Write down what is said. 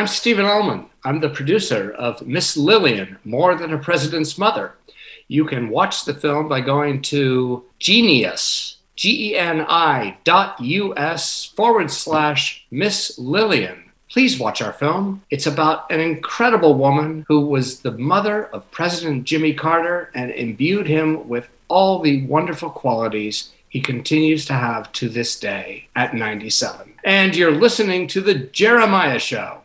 I'm Stephen Ullman. I'm the producer of Miss Lillian, More Than a President's Mother. You can watch the film by going to Genius, GENI.US/Miss Lillian. Please watch our film. It's about an incredible woman who was the mother of President Jimmy Carter and imbued him with all the wonderful qualities he continues to have to this day at 97. And you're listening to The Jeremiah Show.